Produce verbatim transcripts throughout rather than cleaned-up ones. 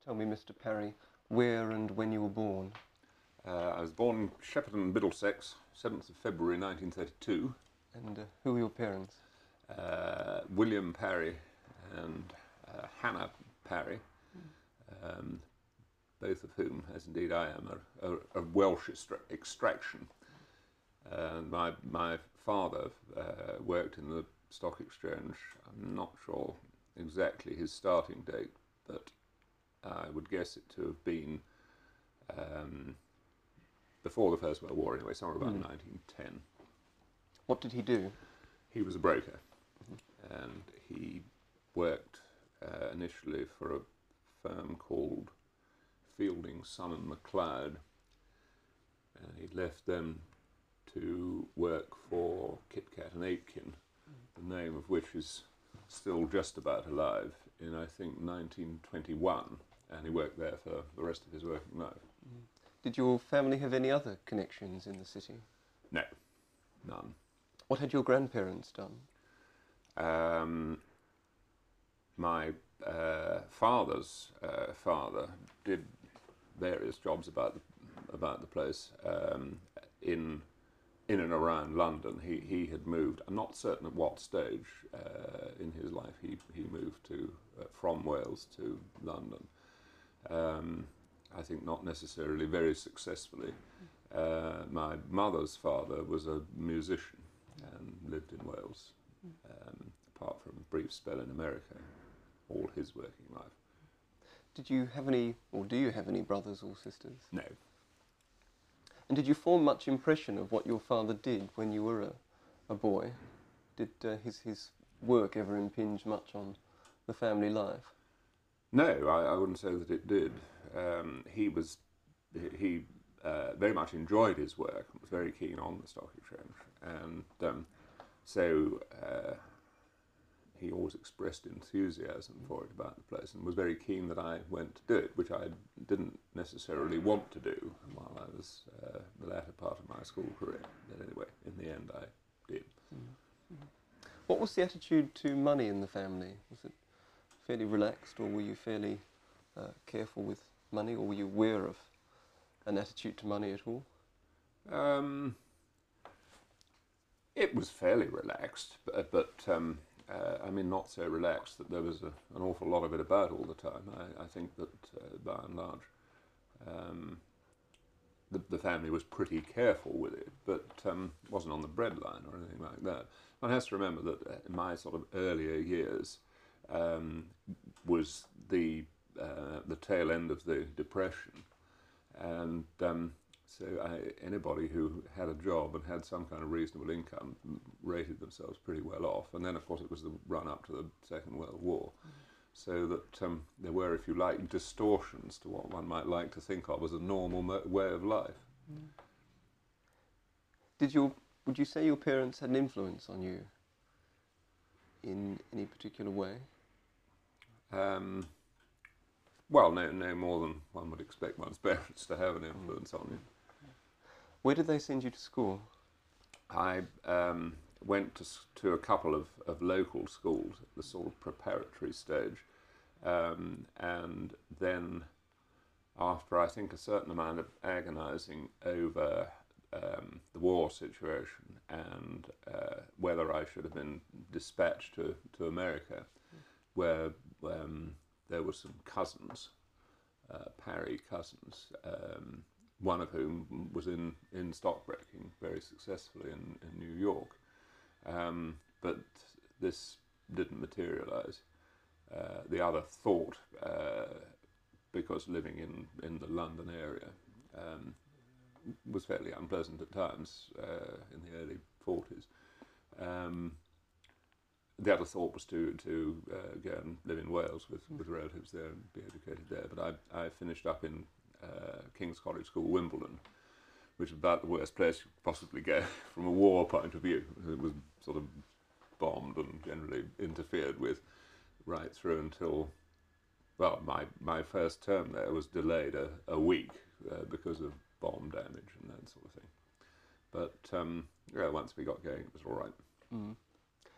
tell me, Mister Parry, where and when you were born? Uh, I was born in Shepperton, Middlesex, seventh of February nineteen thirty-two. And uh, who were your parents? Uh, William Parry and uh, Hannah Parry, um, both of whom, as indeed I am, are, are of Welsh extraction. And my, my father uh, worked in the Stock Exchange. I'm not sure exactly his starting date, but I would guess it to have been um, before the First World War anyway, somewhere about mm. nineteen ten. What did he do? He was a broker, mm-hmm. and he worked uh, initially for a firm called Fielding, Son and MacLeod. Uh, he left them to work for Kitcat and Aitken, mm. the name of which is still just about alive, in I think nineteen twenty-one, and he worked there for the rest of his working life. Mm. Did your family have any other connections in the city? No, none. What had your grandparents done? Um, my uh, father's uh, father did various jobs about the, about the place um, in in and around London. He he had moved. I'm not certain at what stage uh, in his life he he moved to uh, from Wales to London. Um, I think not necessarily very successfully. Uh, my mother's father was a musician and lived in Wales, um, apart from a brief spell in America, all his working life. Did you have any, or do you have any brothers or sisters? No. And did you form much impression of what your father did when you were a, a boy? Did uh, his, his work ever impinge much on the family life? No, I, I wouldn't say that it did. Um, he was, he uh, very much enjoyed his work, was very keen on the Stock Exchange, and um, so uh, he always expressed enthusiasm for it about the place and was very keen that I went to do it, which I didn't necessarily want to do while I was uh, the latter part of my school career. But anyway, in the end I did. Mm-hmm. What was the attitude to money in the family? Was it fairly relaxed, or were you fairly uh, careful with money, or were you aware of an attitude to money at all? Um, it was fairly relaxed, but, but um, uh, I mean not so relaxed that there was a, an awful lot of it about all the time. I, I think that uh, by and large um, the, the family was pretty careful with it, but um, wasn't on the breadline or anything like that. One has to remember that in my sort of earlier years um, was the uh, the tail end of the Depression, and um, so I, anybody who had a job and had some kind of reasonable income rated themselves pretty well off. And then, of course, it was the run-up to the Second World War, mm. so that um, there were, if you like, distortions to what one might like to think of as a normal mo- way of life. Mm. Did your, would you say your parents had an influence on you in any particular way? Um, well, no, no more than one would expect one's parents to have an influence mm. on you. Where did they send you to school? I um, went to, to a couple of, of local schools at the sort of preparatory stage, um, and then after I think a certain amount of agonising over um, the war situation and uh, whether I should have been dispatched to, to America, mm. where um, there were some cousins, uh, Parry cousins, um, one of whom was in, in stockbroking very successfully in, in New York. Um, but this didn't materialise. Uh, the other thought, uh, because living in, in the London area um, was fairly unpleasant at times uh, in the early forties. Um, the other thought was to, to uh, go and live in Wales with, with relatives there and be educated there. But I, I finished up in Uh, King's College School, Wimbledon, which is about the worst place you could possibly go from a war point of view. It was sort of bombed and generally interfered with right through until, well, my, my first term there was delayed a, a week uh, because of bomb damage and that sort of thing. But um, yeah, once we got going, it was all right. Mm.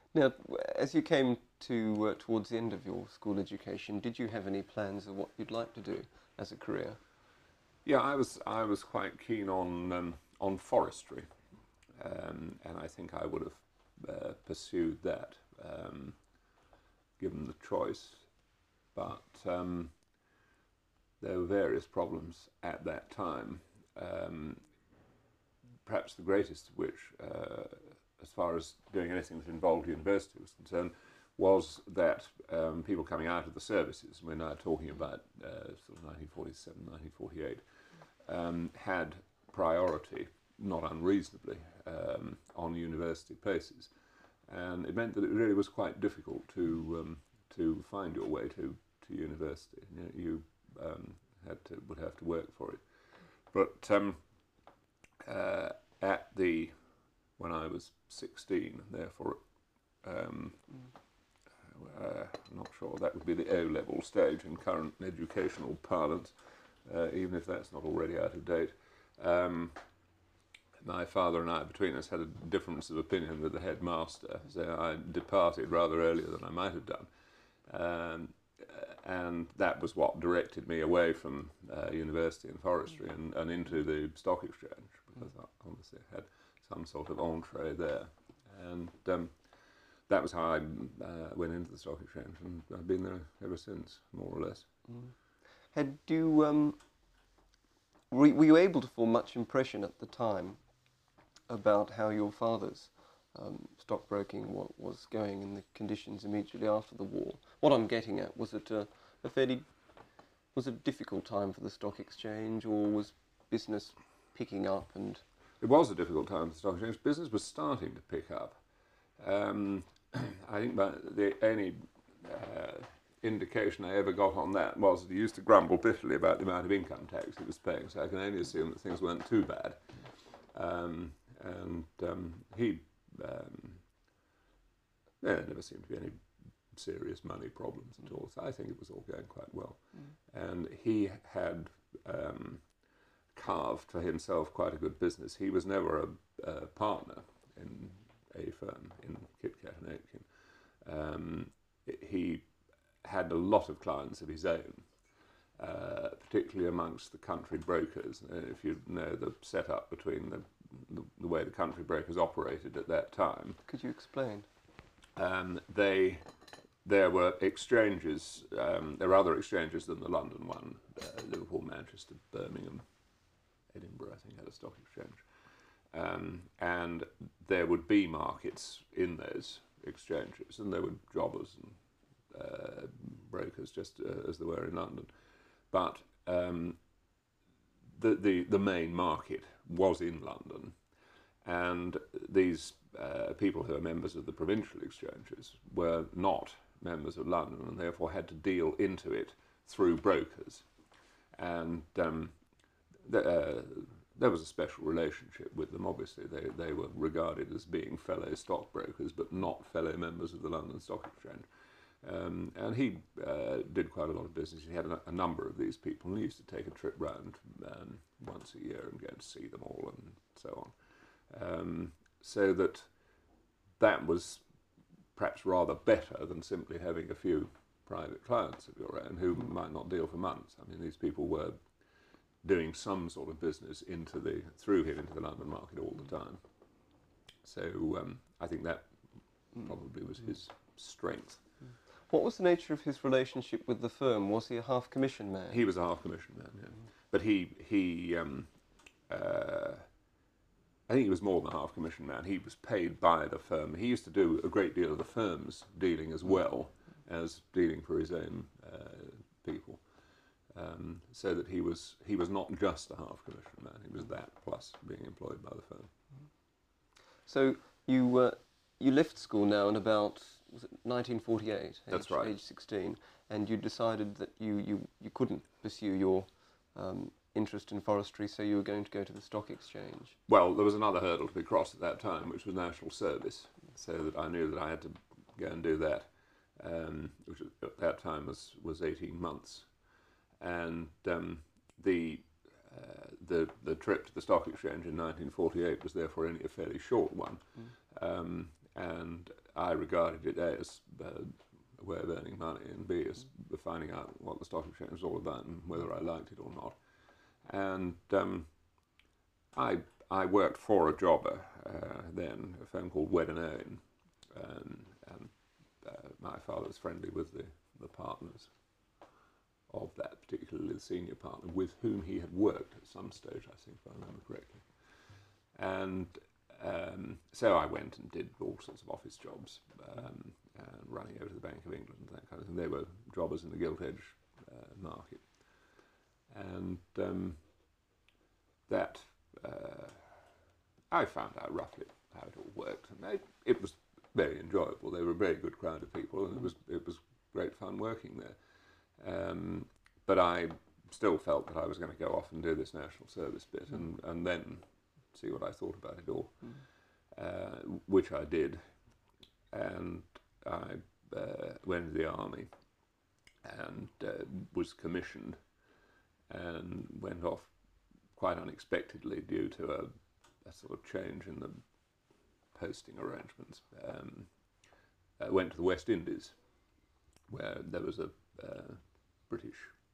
Now, as you came to uh, towards the end of your school education, did you have any plans of what you'd like to do as a career? Yeah, I was I was quite keen on um, on forestry, um, and I think I would have uh, pursued that um, given the choice. But um, there were various problems at that time. Um, perhaps the greatest of which, uh, as far as doing anything that involved university was concerned, was that um, people coming out of the services, we're now talking about uh, sort of nineteen forty-seven, nineteen forty-eight, um, had priority, not unreasonably, um, on university places. And it meant that it really was quite difficult to um, to find your way to, to university. You, know, you um, had to, would have to work for it. But um, uh, at the, when I was sixteen, and therefore, um, uh, I'm not sure, that would be the O-level stage in current educational parlance, uh, even if that's not already out of date. Um, my father and I, between us, had a difference of opinion with the headmaster, so I departed rather earlier than I might have done. Um, and that was what directed me away from uh, university and forestry and, and into the stock exchange, because I obviously had some sort of entree there. And um, that was how I uh, went into the stock exchange, and I've been there ever since, more or less. Mm. Had you, um, were, were you able to form much impression at the time about how your father's um, stockbroking wa was going in the conditions immediately after the war? What I'm getting at, was it a, a fairly, was it a difficult time for the stock exchange, or was business picking up? And it was a difficult time for the stock exchange. Business was starting to pick up. Um, I think that the only uh, indication I ever got on that was that he used to grumble bitterly about the amount of income tax he was paying, so I can only assume that things weren't too bad. Um, and um, he, um, yeah, there never seemed to be any serious money problems at all, so I think it was all going quite well. Mm. And he had um, carved for himself quite a good business. He was never a, a partner in a firm, in Kitcat and Aitken. Um, he had a lot of clients of his own, uh, particularly amongst the country brokers. Uh, if you know the setup between the, the, the way the country brokers operated at that time. Could you explain? Um, they, there were exchanges, um, there were other exchanges than the London one, uh, Liverpool, Manchester, Birmingham, Edinburgh, I think, had a stock exchange. Um, and there would be markets in those exchanges, and there were jobbers and uh, brokers, just uh, as there were in London. But um, the, the, the main market was in London, and these uh, people who are members of the provincial exchanges were not members of London, and therefore had to deal into it through brokers. And um, the, uh, there was a special relationship with them. Obviously, they, they were regarded as being fellow stockbrokers, but not fellow members of the London Stock Exchange. Um, and he uh, did quite a lot of business. He had a, a number of these people, and he used to take a trip round um, once a year and go and see them all and so on. Um, so that that was perhaps rather better than simply having a few private clients of your own who might not deal for months. I mean, these people were doing some sort of business into the through him into the London market all the time. So um, I think that probably was his strength. What was the nature of his relationship with the firm? Was he a half commission man? He was a half commission man, yeah. Mm. But he he um, uh, I think he was more than a half commission man. He was paid by the firm. He used to do a great deal of the firm's dealing as well as dealing for his own uh, people. Um, so that he was he was not just a half commission man. He was that plus being employed by the firm. So you uh, you left school now in about, was it nineteen forty-eight? That's age, right. Age sixteen, and you decided that you you, you couldn't pursue your um, interest in forestry, so you were going to go to the stock exchange. Well, there was another hurdle to be crossed at that time, which was national service. So that I knew that I had to go and do that, um, which at that time was was eighteen months. And um, the, uh, the the trip to the stock exchange in nineteen forty-eight was therefore only a fairly short one. Mm. Um, and I regarded it A, as uh, a way of earning money, and B, as finding out what the stock exchange was all about and whether I liked it or not. And um, I I worked for a jobber uh, then, a firm called Wed and Owen, um, and uh, my father was friendly with the, the partners of that, particularly the senior partner, with whom he had worked at some stage, I think, if I remember correctly. And um, so I went and did all sorts of office jobs, um, and running over to the Bank of England and that kind of thing. They were jobbers in the gilt-edge uh, market. And um, that, uh, I found out roughly how it all worked. And it, it was very enjoyable. They were a very good crowd of people, and it was, it was great fun working there. Um, but I still felt that I was going to go off and do this national service bit, and, and then see what I thought about it all, mm. uh, which I did. And I uh, went to the army and uh, was commissioned, and went off quite unexpectedly due to a, a sort of change in the posting arrangements. Um, I went to the West Indies, where there was a uh, British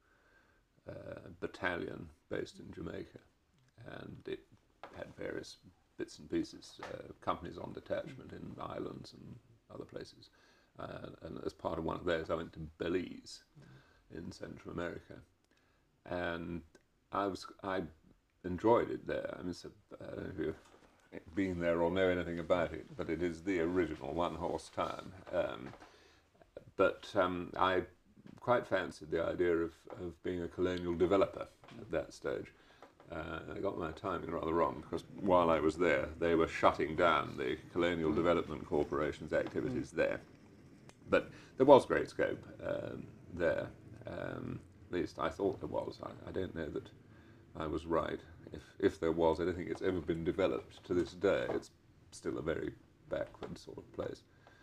uh, battalion based in Jamaica, and it had various bits and pieces, uh, companies on detachment in islands and other places. Uh, and as part of one of those, I went to Belize in Central America, and I was I enjoyed it there. I mean, so, I don't know if you've been there or know anything about it, but it is the original one-horse town. Um, but um, I quite fancied the idea of, of being a colonial developer at that stage. Uh, I got my timing rather wrong, because while I was there, they were shutting down the Colonial Development Corporation's activities there. But there was great scope um, there. Um, at least I thought there was. I, I don't know that I was right. If, if there was, I don't think it's ever been developed to this day. It's still a very backward sort of place.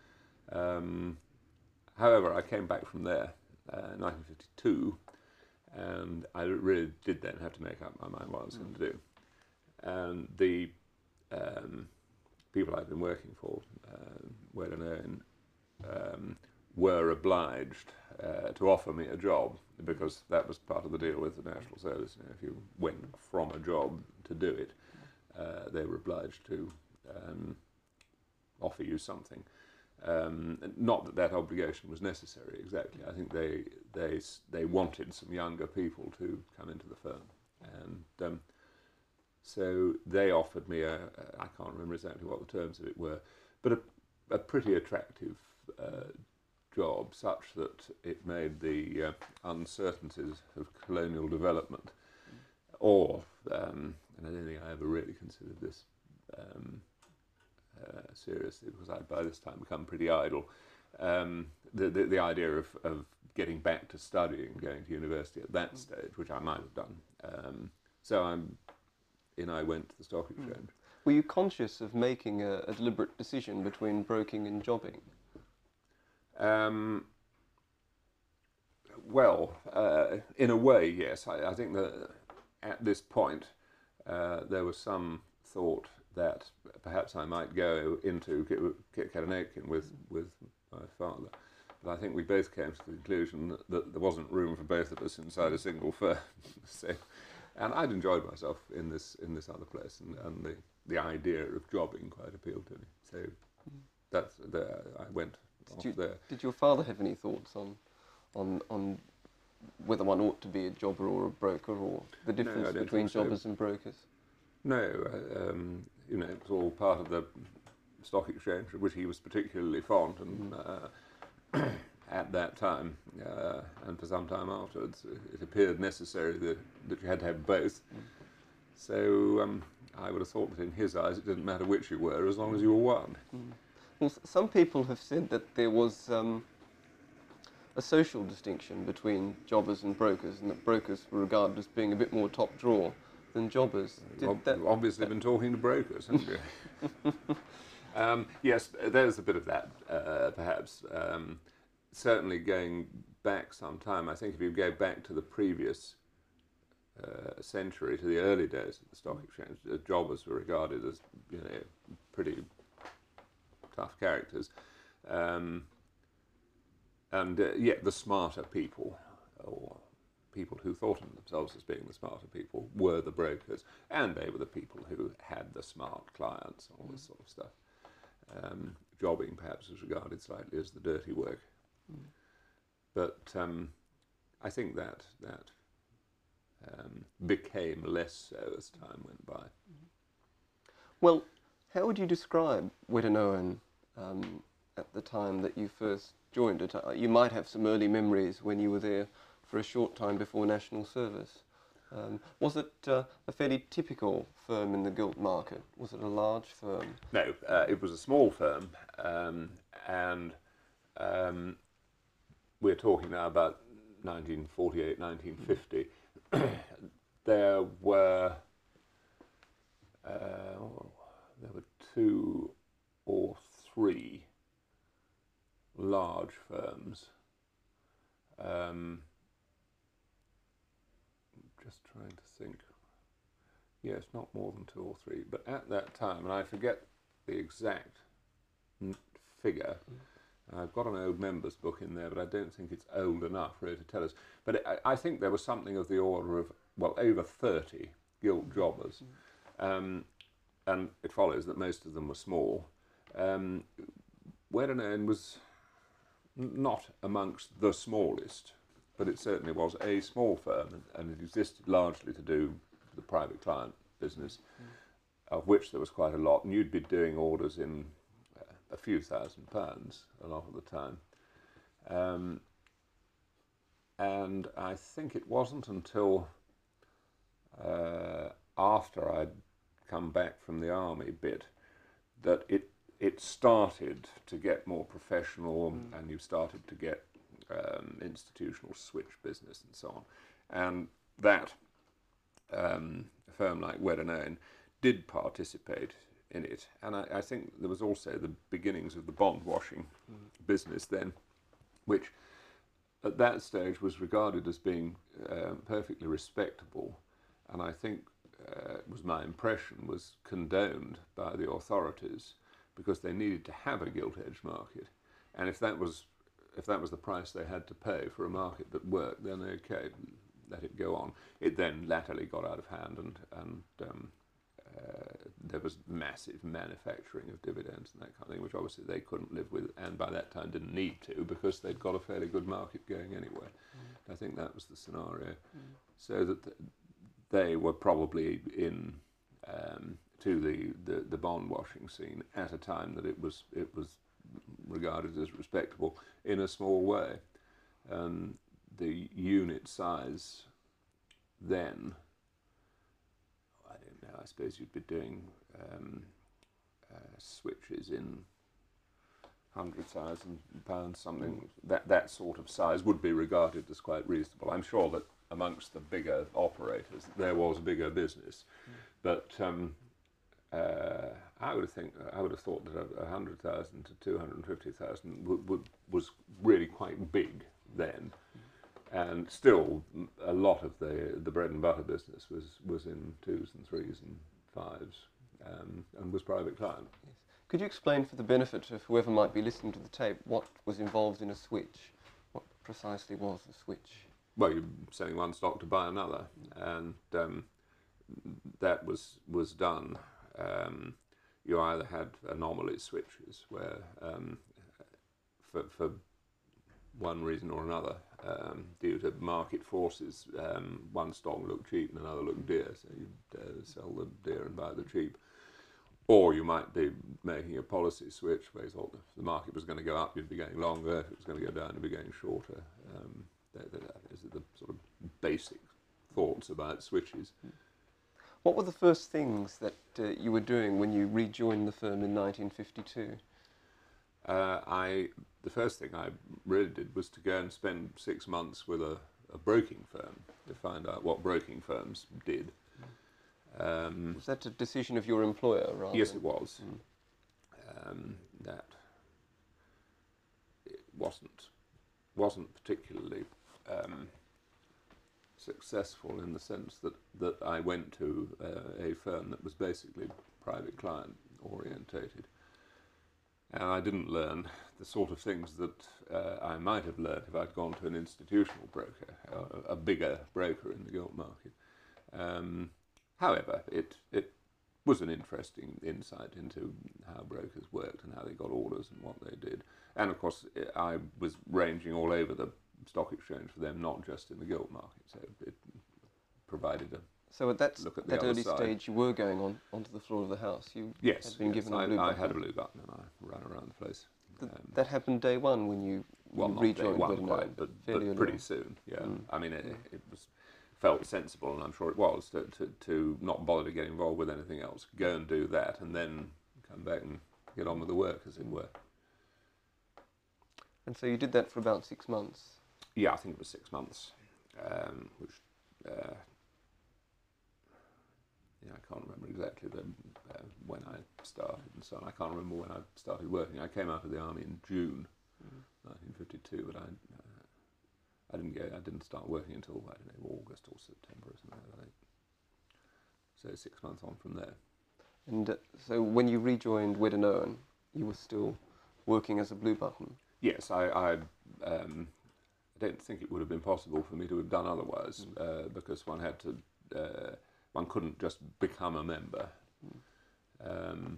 Um, however, I came back from there uh, in nineteen fifty-two, and I really did then have to make up my mind what I was mm. going to do. And the um, people I'd been working for, uh, Wed and Owen, um, were obliged uh, to offer me a job, because that was part of the deal with the National Service. You know, if you went from a job to do it, uh, they were obliged to um, offer you something. Um, not that that obligation was necessary exactly. I think they they they wanted some younger people to come into the firm, and um, so they offered me a, a I can't remember exactly what the terms of it were, but a, a pretty attractive uh, job, such that it made the uh, uncertainties of colonial development, or um, and I don't think I ever really considered this. Um, Uh, seriously, because I'd by this time become pretty idle. Um, the, the the idea of, of getting back to studying, going to university at that stage, which I might have done. Um, so I'm, in I went to the stock exchange. Were you conscious of making a, a deliberate decision between broking and jobbing? Um, well, uh, in a way, yes. I, I think that at this point uh, there was some thought that perhaps I might go into Katanapkin with with my father, but I think we both came to the conclusion that, that there wasn't room for both of us inside a single firm. So, and I'd enjoyed myself in this in this other place, and, and the the idea of jobbing quite appealed to me. So that's the, I went did off you, there. Did your father have any thoughts on on on whether one ought to be a jobber or a broker, or the difference No, between so. jobbers and brokers? No, uh, um, you know, it was all part of the stock exchange, of which he was particularly fond, and uh, at that time, uh, and for some time afterwards, it appeared necessary that, that you had to have both. Mm. So um, I would have thought that in his eyes it didn't matter which you were, as long as you were one. Mm. Well, s- some people have said that there was um, a social distinction between jobbers and brokers, and that brokers were regarded as being a bit more top drawer than jobbers. Did Ob- that, obviously that been talking to brokers, haven't you? um, yes, there's a bit of that, uh, perhaps. Um, certainly going back some time, I think if you go back to the previous uh, century, to the early days of the stock exchange, the jobbers were regarded as, you know, pretty tough characters. Um, and uh, yeah, the smarter people, or people who thought of themselves as being the smarter people, were the brokers, and they were the people who had the smart clients, all this sort of stuff. Um, jobbing perhaps was regarded slightly as the dirty work. Mm. But um, I think that that um, became less so as time went by. Well, how would you describe Weddon Owen um, at the time that you first joined it? Uh, You might have some early memories when you were there for a short time before national service. Um, was it uh, a fairly typical firm in the gilt market? Was it a large firm? No, uh, it was a small firm, um, and um, we're talking now about nineteen forty-eight, nineteen fifty. There were uh, there were two or three large firms. Um, just trying to think. Yes, not more than two or three. But at that time, and I forget the exact n- figure. I've got an old members book in there, but I don't think it's old enough really to tell us. But it, I, I think there was something of the order of, well, over thirty gilt jobbers. Um, and it follows that most of them were small. Um, Weddon Owen was n- not amongst the smallest, but it certainly was a small firm, and, and it existed largely to do the private client business, mm. of which there was quite a lot, and you'd be doing orders in uh, a few thousand pounds a lot of the time. Um, and I think it wasn't until uh, after I'd come back from the army bit that it it started to get more professional, mm. and you started to get um, institutional switch business and so on. And that um, a firm like Weddon Owen did participate in it. And I, I think there was also the beginnings of the bond washing mm. business then, which at that stage was regarded as being uh, perfectly respectable, and I think uh, was my impression was condoned by the authorities because they needed to have a gilt-edged market, and if that was if that was the price they had to pay for a market that worked, then okay, let it go on. It then latterly got out of hand, and and um, uh, there was massive manufacturing of dividends and that kind of thing, which obviously they couldn't live with, and by that time didn't need to because they'd got a fairly good market going anyway. Mm. I think that was the scenario. Mm. So that th- they were probably in um, to the, the, the bond washing scene at a time that it was it was regarded as respectable in a small way. Um, the unit size then, I don't know, I suppose you'd be doing um, uh, switches in hundred thousand pounds, something mm. that that sort of size would be regarded as quite reasonable. I'm sure that amongst the bigger operators there was bigger business, mm. but um, uh, I would think I would have thought that a, a hundred thousand to two hundred and fifty thousand would, would was really quite big then. Mm. And still, a lot of the, the bread and butter business was, was in twos and threes and fives, um, and was private client. Yes. Could you explain for the benefit of whoever might be listening to the tape what was involved in a switch? What precisely was a switch? Well, you're selling one stock to buy another, and um, that was was done. Um, you either had anomaly switches where, um, for for one reason or another, um, due to market forces, um, one stock looked cheap and another looked dear, so you'd uh, sell the dear and buy the cheap. Or you might be making a policy switch where you thought if the market was going to go up, you'd be going longer, if it was going to go down, you'd be going shorter. Um, that, that, those are the sort of basic thoughts about switches. What were the first things that uh, you were doing when you rejoined the firm in nineteen fifty-two? Uh, I the first thing I really did was to go and spend six months with a, a broking firm to find out what broking firms did. Um, was that a decision of your employer, rather? Yes, it was. Mm. Um, that it wasn't wasn't particularly um, successful in the sense that that I went to uh, a firm that was basically private client orientated. and I didn't learn the sort of things that uh, I might have learned if I'd gone to an institutional broker, a, a bigger broker in the gilt market. Um, however, it it was an interesting insight into how brokers worked and how they got orders and what they did. And of course, I was ranging all over the stock exchange for them, not just in the gilt market. So it provided a So at that, look at the that other early side. stage, you were going on onto the floor of the house. You Yes, had been yes, given I, a blue I button. had a blue button and I ran around the place. Th- Um, that happened day one when you, well, you not day rejoined one Wedding quite, but, fairly but early pretty on. soon. Yeah, Mm. I mean, it, it was felt sensible, and I'm sure it was to, to to not bother to get involved with anything else. Go and do that, and then come back and get on with the work, as it were. And so you did that for about six months. Yeah, I think it was six months, um, which. Uh, Yeah, I can't remember exactly the, uh, when I started and so on. I can't remember when I started working. I came out of the army in June mm. nineteen fifty-two, but I uh, I didn't go. I didn't start working until I don't know August or September or something like that. So six months on from there. And uh, so when you rejoined Wedding, you were still working as a blue button. Yes, I. I um, I don't think it would have been possible for me to have done otherwise mm. uh, because one had to. Uh, One couldn't just become a member. Um,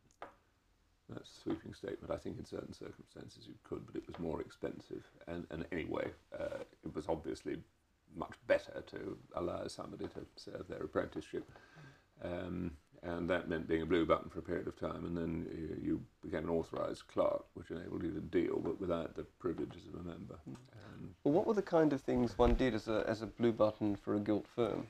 that's a sweeping statement. I think in certain circumstances you could, but it was more expensive. And, and anyway, uh, it was obviously much better to allow somebody to serve their apprenticeship. Um, and that meant being a blue button for a period of time, and then you, you became an authorised clerk, which enabled you to deal, but without the privileges of a member. Um, well, what were the kind of things one did as a, as a blue button for a gilt firm?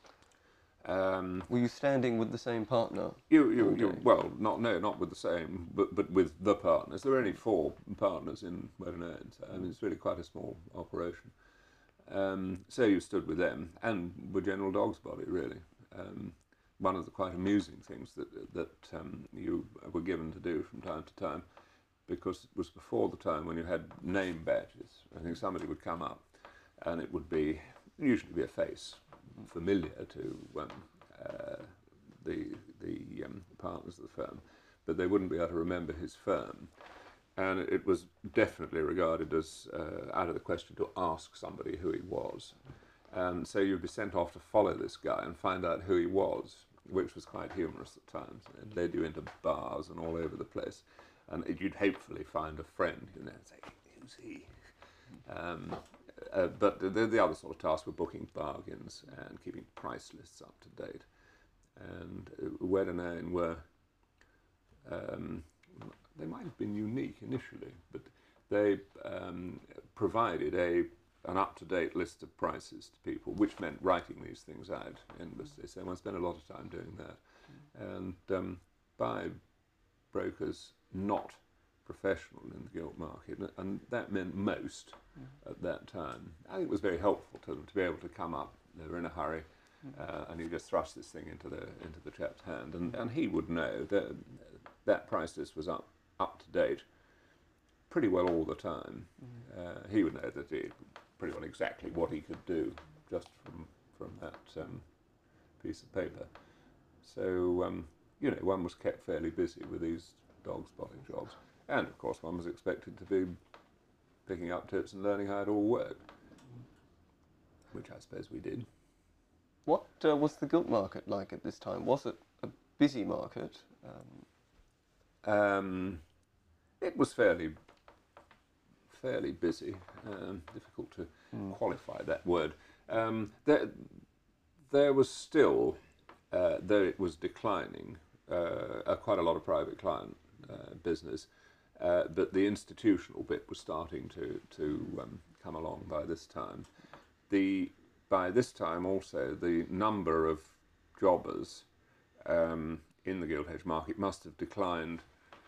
Um, Were you standing with the same partner? You, you, you, well, not no, not with the same, but but with the partners. There were only four partners in Wedding. So, I mean, it's really quite a small operation. Um, so you stood with them and with General Dogsbody, really. Um, one of the quite amusing things that that um, you were given to do from time to time, because it was before the time when you had name badges. I think somebody would come up, and it would be usually be a face familiar to um, uh, the the um, partners of the firm, but they wouldn't be able to remember his firm, and it was definitely regarded as uh, out of the question to ask somebody who he was, and so you'd be sent off to follow this guy and find out who he was, which was quite humorous at times. It led you into bars and all over the place, and you'd hopefully find a friend, you know, and say, who's he? Um, Uh, but the, the other sort of tasks were booking bargains and keeping price lists up to date. And uh, Wedding were, um, they might have been unique initially, but they um, provided a an up-to-date list of prices to people, which meant writing these things out endlessly. So one spent a lot of time doing that. And um, by brokers not professional in the gilt market, and that meant most mm. at that time. I think it was very helpful to them to be able to come up. They were in a hurry, uh, and you just thrust this thing into the into the chap's hand, and, and he would know that that price list was up up to date pretty well all the time. Mm. Uh, he would know that he pretty well exactly what he could do just from from that um, piece of paper. So um, you know, one was kept fairly busy with these Dogsbody jobs. And of course one was expected to be picking up tips and learning how it all worked, which I suppose we did. What uh, was the gilt market like at this time? Was it a busy market? Um, um, it was fairly fairly busy. Um, difficult to mm. qualify that word. Um, there, there was still, uh, though it was declining, uh, uh, quite a lot of private client uh, business. Uh, but the institutional bit was starting to to um, come along by this time. The by this time also the number of jobbers um, in the gilt edge market must have declined.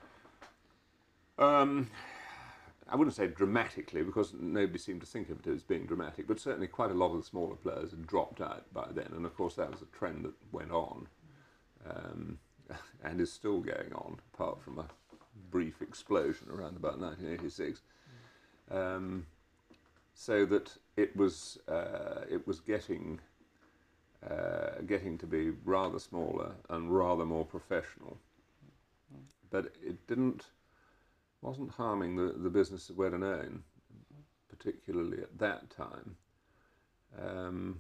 Um, I wouldn't say dramatically, because nobody seemed to think of it as being dramatic, but certainly quite a lot of the smaller players had dropped out by then, and of course that was a trend that went on um, and is still going on, apart from a brief explosion around about nineteen eighty-six, um, so that it was uh, it was getting uh, getting to be rather smaller and rather more professional, but it didn't wasn't harming the, the business of Wedderknown, particularly at that time. Um,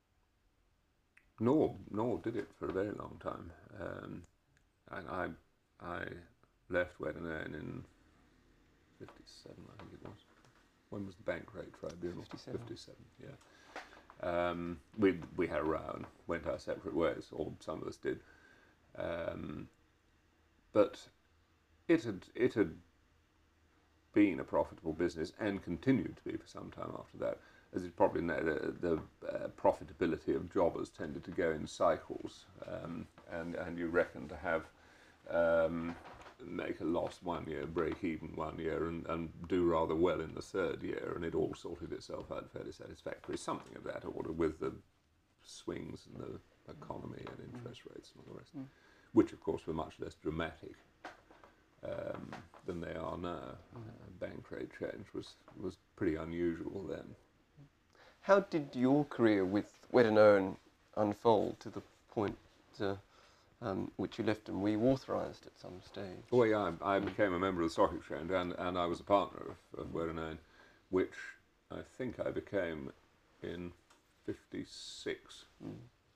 nor nor did it for a very long time. Um, and I I left Wedderknown in fifty-seven, I think it was. When was the Bankrate Tribunal? fifty-seven. fifty-seven, yeah. Um, we we had a row and went our separate ways, or some of us did. Um, but it had it had been a profitable business and continued to be for some time after that. As you probably know, the, the uh, profitability of jobbers tended to go in cycles, um, and and you reckon to have um, make a loss one year, break even one year, and, and do rather well in the third year, and it all sorted itself out fairly satisfactorily. Something of that order, with the swings in the economy and interest rates and all the rest, mm. which of course were much less dramatic um, than they are now. Mm. Uh, bank rate change was was pretty unusual then. How did your career with Wedderknown unfold to the point uh, um, which you left, and were you authorised at some stage? Well, yeah, I, I became a member of the Stock Exchange, and, and I was a partner of, of Wedderknown, which I think I became in fifty-six mm.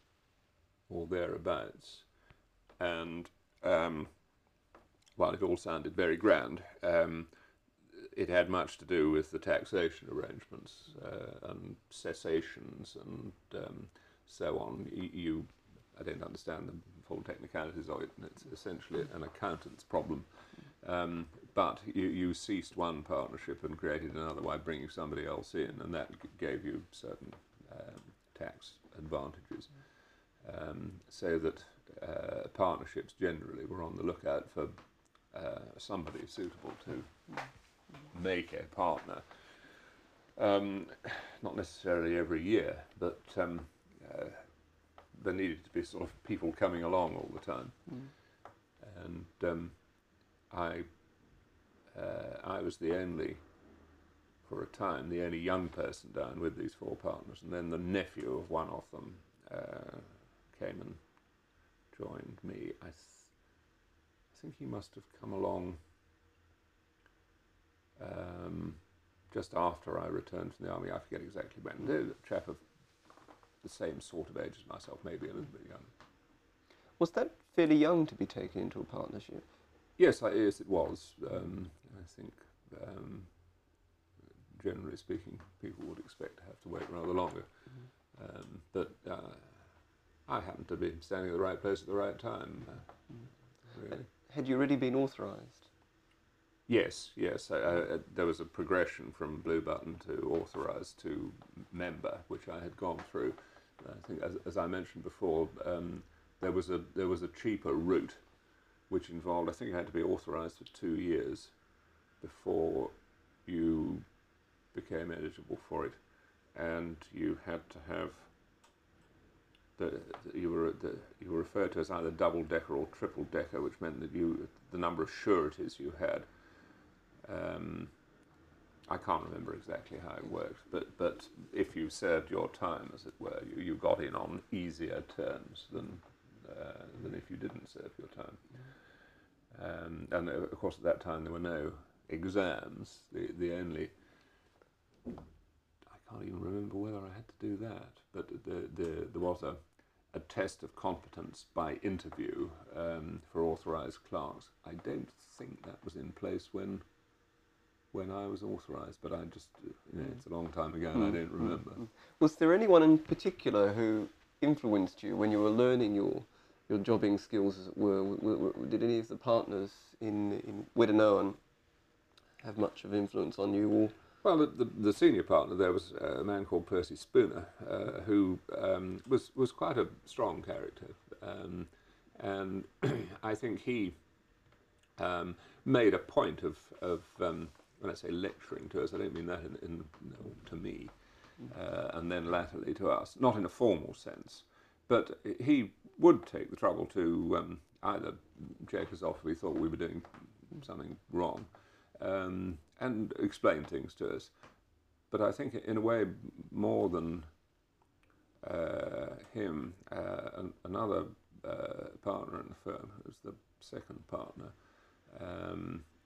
or thereabouts. And, um, while it all sounded very grand, um, it had much to do with the taxation arrangements uh, and cessations and um, so on. You, you, I don't understand the full technicalities of it. It's essentially an accountant's problem. Um, but you, you ceased one partnership and created another by bringing somebody else in, and that g- gave you certain um, tax advantages. Um, so that uh, partnerships generally were on the lookout for uh, somebody suitable to make a partner. Um, not necessarily every year, but um, uh, there needed to be sort of people coming along all the time. Mm. And um, I, uh, I was the only, for a time, the only young person down with these four partners, and then the nephew of one of them uh, came and joined me. I, th- I think he must have come along Um, just after I returned from the army. I forget exactly when. Mm. A chap of the same sort of age as myself, maybe a little bit younger. Was that fairly young to be taken into a partnership? Yes, I, yes, it was. Um, I think, um, generally speaking, people would expect to have to wait rather longer. Mm. Um, but uh, I happened to be standing at the right place at the right time. Uh, mm. really. Had you already been authorised? Yes, yes. I, I, there was a progression from Blue Button to authorised to member, which I had gone through. I think, as, as I mentioned before, um, there was a there was a cheaper route, which involved, I think, you had to be authorised for two years before you became eligible for it, and you had to have the, the you were the, you were referred to as either double decker or triple decker, which meant that you the number of sureties you had. Um, I can't remember exactly how it worked, but, but if you served your time, as it were, you, you got in on easier terms than uh, than if you didn't serve your time. Um, and of course, at that time there were no exams. The the only I can't even remember whether I had to do that, but the, the there was a a test of competence by interview um, for authorised clerks. I don't think that was in place when. when I was authorised, but I just, you know, it's a long time ago and mm. I don't remember. Mm. Was there anyone in particular who influenced you when you were learning your your jobbing skills, as it were? W- w- did any of the partners in, in Wedderknown have much of influence on you? Or? Well, the, the, the senior partner there was a man called Percy Spooner, uh, who um, was, was quite a strong character. Um, and I think he um, made a point of, of um, when I say lecturing to us, I don't mean that in, in no, to me, uh, and then latterly to us, not in a formal sense, but he would take the trouble to um, either check us off if we thought we were doing something wrong, um, and explain things to us. But I think in a way more than uh, him, uh, an, another uh, partner in the firm, who was the second partner, um,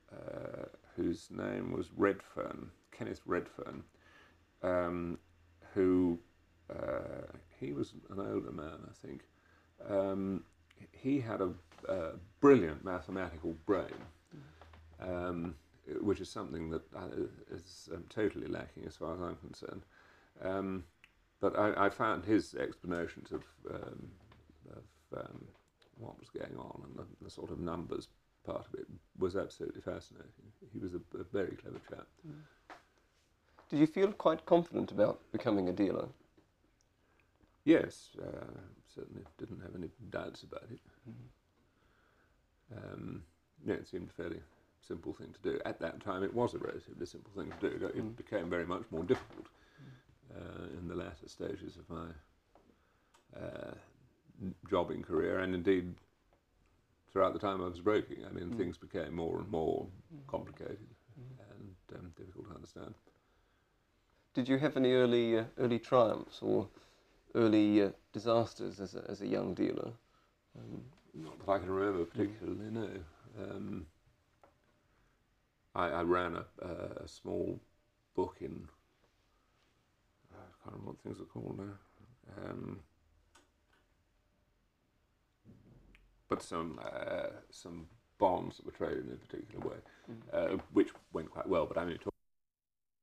uh, whose name was Redfern, Kenneth Redfern, um, who, uh, he was an older man, I think. Um, he had a, a brilliant mathematical brain, um, which is something that is um, totally lacking as far as I'm concerned. Um, but I, I found his explanations of, um, of um, what was going on and the, the sort of numbers part of it was absolutely fascinating. He was a, a very clever chap. Mm. Did you feel quite confident about becoming a dealer? Yes, uh, certainly didn't have any doubts about it. Mm-hmm. um, yeah, it seemed a fairly simple thing to do. At that time, it was a relatively simple thing to do. It mm. became very much more difficult uh, in the latter stages of my uh, jobbing career, and indeed throughout the time I was broking. I mean, mm. things became more and more complicated mm. and um, difficult to understand. Did you have any early uh, early triumphs or early uh, disasters as a, as a young dealer? Um, Not that I can remember particularly, mm. no. Um, I, I ran a, uh, a small book in, uh, I can't remember what things are called now, um, but some uh, some bonds that were traded in a particular way, mm. uh, which went quite well, but I'm only talking